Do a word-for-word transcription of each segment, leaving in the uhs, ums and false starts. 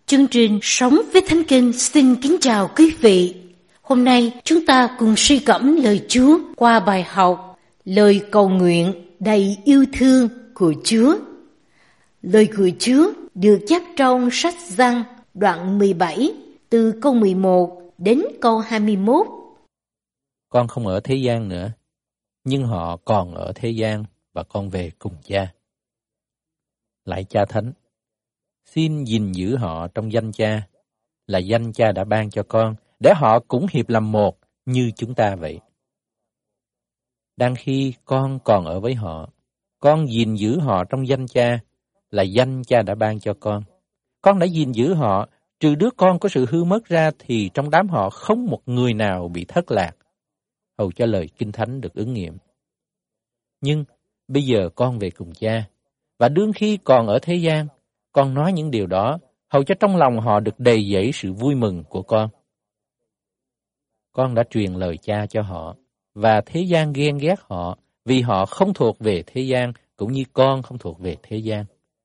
Chương trình Sống với Thánh Kinh xin kính chào quý vị. Hôm nay chúng ta cùng suy gẫm lời Chúa qua bài học Lời cầu nguyện đầy yêu thương của Chúa. Lời của Chúa được chép trong sách Giăng đoạn mười bảy từ câu mười một đến câu hai mươi mốt. Con không ở thế gian nữa, nhưng họ còn ở thế gian và con về cùng Cha. Lạy Cha Thánh, xin gìn giữ họ trong danh Cha, là danh Cha đã ban cho con, để họ cũng hiệp làm một như chúng ta vậy. Đang khi con còn ở với họ, con gìn giữ họ trong danh Cha, là danh Cha đã ban cho con. Con đã gìn giữ họ, trừ đứa con có sự hư mất ra thì trong đám họ không một người nào bị thất lạc, hầu cho lời Kinh Thánh được ứng nghiệm. Nhưng bây giờ con về cùng Cha, và đương khi còn ở thế gian, con nói những điều đó, hầu cho trong lòng họ được đầy dẫy sự vui mừng của con. Con đã truyền lời Cha cho họ, và thế gian ghen ghét họ, vì họ không thuộc về thế gian, cũng như con không thuộc về thế gian.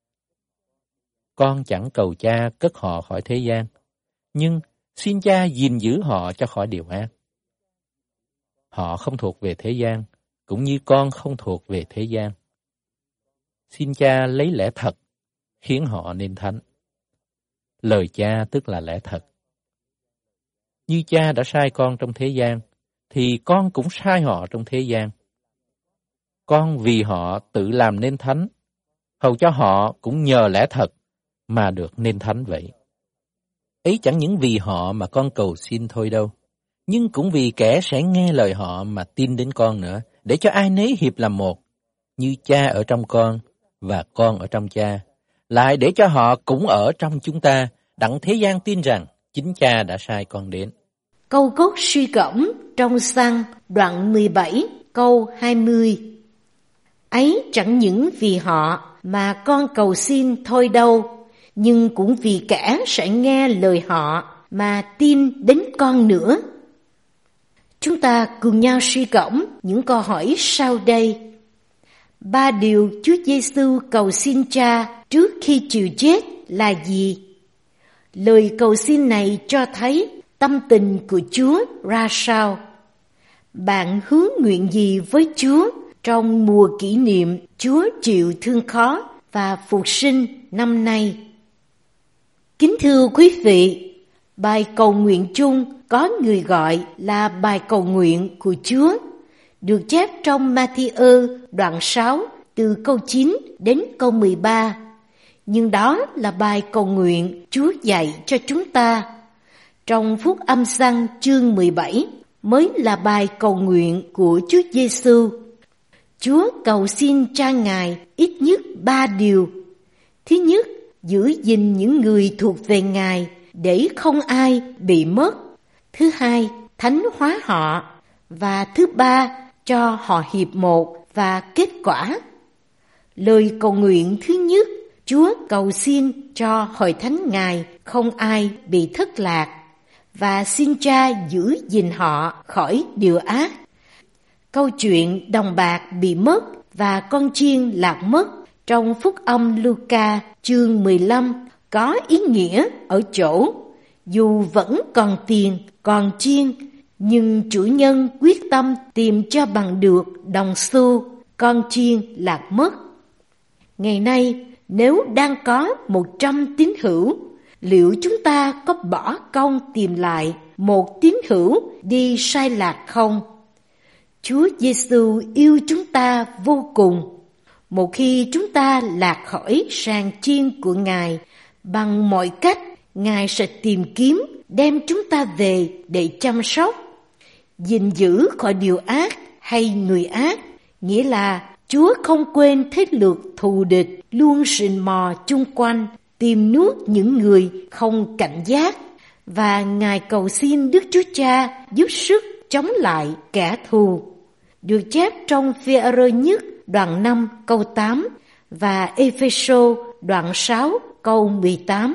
Con chẳng cầu Cha cất họ khỏi thế gian, nhưng xin Cha gìn giữ họ cho khỏi điều ác. Họ không thuộc về thế gian, cũng như con không thuộc về thế gian. Xin Cha lấy lẽ thật, khiến họ nên thánh. Lời Cha tức là lẽ thật. Như Cha đã sai con trong thế gian, thì con cũng sai họ trong thế gian. Con vì họ tự làm nên thánh, hầu cho họ cũng nhờ lẽ thật mà được nên thánh vậy. Ấy chẳng những vì họ mà con cầu xin thôi đâu, nhưng cũng vì kẻ sẽ nghe lời họ mà tin đến con nữa, để cho ai nấy hiệp làm một, như Cha ở trong con và con ở trong Cha, lại để cho họ cũng ở trong chúng ta, đặng thế gian tin rằng chính Cha đã sai con đến. Câu gốc suy gẫm trong Giăng đoạn mười bảy câu hai mươi. Ấy chẳng những vì họ mà con cầu xin thôi đâu, nhưng cũng vì kẻ sẽ nghe lời họ mà tin đến con nữa. Chúng ta cùng nhau suy gẫm những câu hỏi sau đây. Ba điều Chúa Giêsu cầu xin Cha trước khi chịu chết là gì? Lời cầu xin này cho thấy tâm tình của Chúa ra sao? Bạn hướng nguyện gì với Chúa trong mùa kỷ niệm Chúa chịu thương khó và phục sinh năm nay? Kính thưa quý vị, bài cầu nguyện chung có người gọi là bài cầu nguyện của Chúa, được chép trong Ma-thi-ơ đoạn sáu từ câu chín đến câu mười ba. Nhưng đó là bài cầu nguyện Chúa dạy cho chúng ta. Trong Phúc Âm Giăng chương mười bảy mới là bài cầu nguyện của Chúa Giêsu. Chúa cầu xin Cha Ngài ít nhất ba điều. Thứ nhất, giữ gìn những người thuộc về Ngài để không ai bị mất. Thứ hai, thánh hóa họ. Và thứ ba, cho họ hiệp một và kết quả. Lời cầu nguyện thứ nhất, Chúa cầu xin cho hội thánh Ngài không ai bị thất lạc, và xin Cha giữ gìn họ khỏi điều ác. Câu chuyện đồng bạc bị mất và con chiên lạc mất trong Phúc Âm Luca chương mười lăm có ý nghĩa ở chỗ, dù vẫn còn tiền, còn chiên, nhưng chủ nhân quyết tâm tìm cho bằng được đồng xu con chiên lạc mất. Ngày nay, nếu đang có một trăm tín hữu, liệu chúng ta có bỏ công tìm lại một tín hữu đi sai lạc không? Chúa Giêsu yêu chúng ta vô cùng. Một khi chúng ta lạc khỏi sàng chiên của Ngài, bằng mọi cách Ngài sẽ tìm kiếm đem chúng ta về để chăm sóc, gìn giữ khỏi điều ác hay người ác, nghĩa là Chúa không quên thế lực thù địch luôn rình mò chung quanh, tìm nuốt những người không cảnh giác, và Ngài cầu xin Đức Chúa Cha giúp sức chống lại kẻ thù. Được chép trong Phi-e-rơ nhất đoạn năm câu tám và Ê-phê-sô đoạn sáu câu mười tám.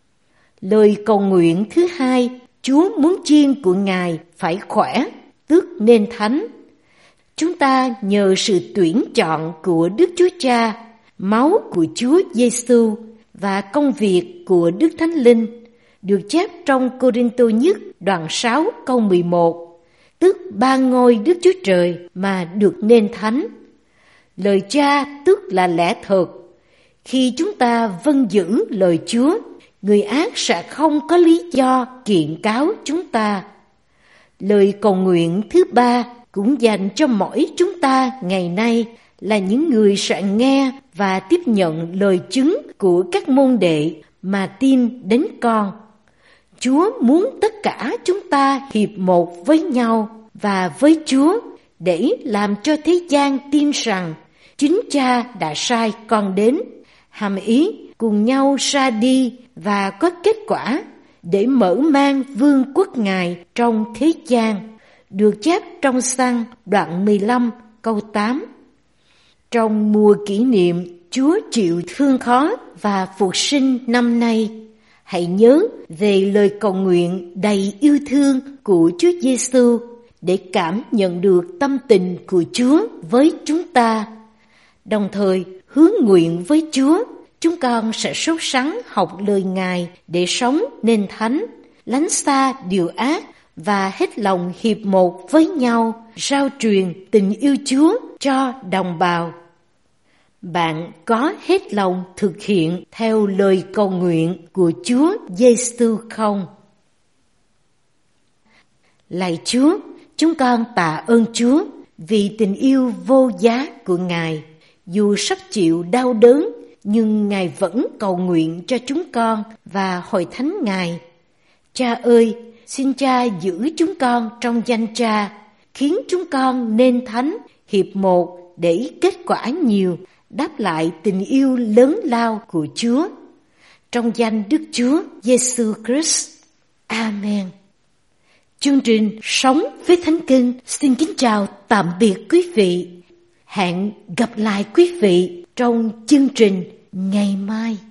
Lời cầu nguyện thứ hai, Chúa muốn chiên của Ngài phải khỏe, tức nên thánh. Chúng ta nhờ sự tuyển chọn của Đức Chúa Cha, máu của Chúa Giêsu và công việc của Đức Thánh Linh được chép trong Cô-rinh-tô nhất đoạn sáu câu mười một, tức ba ngôi Đức Chúa Trời mà được nên thánh. Lời Cha tức là lẽ thật. Khi chúng ta vâng giữ lời Chúa, người ác sẽ không có lý do kiện cáo chúng ta. Lời cầu nguyện thứ ba cũng dành cho mỗi chúng ta ngày nay là những người sẽ nghe và tiếp nhận lời chứng của các môn đệ mà tin đến con. Chúa muốn tất cả chúng ta hiệp một với nhau và với Chúa để làm cho thế gian tin rằng chính Cha đã sai con đến, hàm ý cùng nhau ra đi và có kết quả để mở mang vương quốc Ngài trong thế gian, được chép trong Giăng đoạn mười lăm câu tám. Trong mùa kỷ niệm Chúa chịu thương khó và phục sinh năm nay, hãy nhớ về lời cầu nguyện đầy yêu thương của Chúa Giêsu để cảm nhận được tâm tình của Chúa với chúng ta. Đồng thời hướng nguyện với Chúa, chúng con sẽ sốt sắng học lời Ngài để sống nên thánh, lánh xa điều ác và hết lòng hiệp một với nhau, rao truyền tình yêu Chúa cho đồng bào. Bạn có hết lòng thực hiện theo lời cầu nguyện của Chúa Giêsu không? Lạy Chúa, chúng con tạ ơn Chúa vì tình yêu vô giá của Ngài. Dù sắp chịu đau đớn, nhưng Ngài vẫn cầu nguyện cho chúng con và hội thánh Ngài. Cha ơi, xin Cha giữ chúng con trong danh Cha, khiến chúng con nên thánh, hiệp một để kết quả nhiều, đáp lại tình yêu lớn lao của Chúa. Trong danh Đức Chúa Giêsu Christ. Amen. Chương trình Sống với Thánh Kinh xin kính chào tạm biệt quý vị. Hẹn gặp lại quý vị trong chương trình ngày mai.